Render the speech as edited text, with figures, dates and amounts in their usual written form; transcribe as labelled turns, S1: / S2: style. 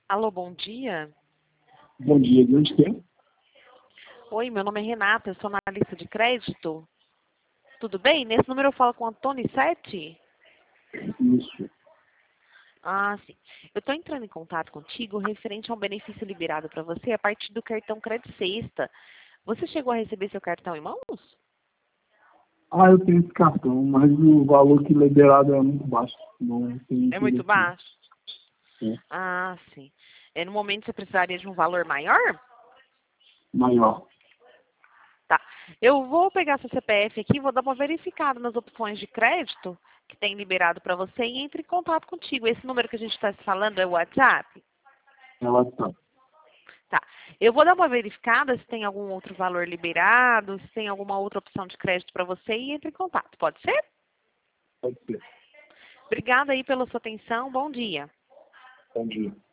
S1: Alô, bom dia.
S2: Bom dia, de onde que é?
S1: Oi, meu nome é Renata, eu sou analista de crédito. Tudo bem? Nesse número eu falo com o Antônio Sete?
S2: Isso.
S1: Ah, sim. Eu estou entrando em contato contigo referente a um benefício liberado para você a partir do cartão Crédito Sexta. Você chegou a receber seu cartão em mãos?
S2: Ah, eu tenho esse cartão, mas o valor que liberado é muito baixo. Não tem
S1: É muito
S2: interesse.
S1: baixo.
S2: É
S1: Ah, sim. No momento você precisaria de um valor maior?
S2: maior.
S1: Tá. Eu vou pegar seu CPF aqui, vou dar uma verificada nas opções de crédito que tem liberado para você e entre em contato contigo. Esse número que a gente está se falando é o WhatsApp?
S2: Ela tá.
S1: Tá. Eu vou dar uma verificada se tem algum outro valor liberado, se tem alguma outra opção de crédito para você e entre em contato. Pode ser?
S2: Pode ser.
S1: Obrigada aí pela sua atenção. Bom dia.
S2: Bom dia.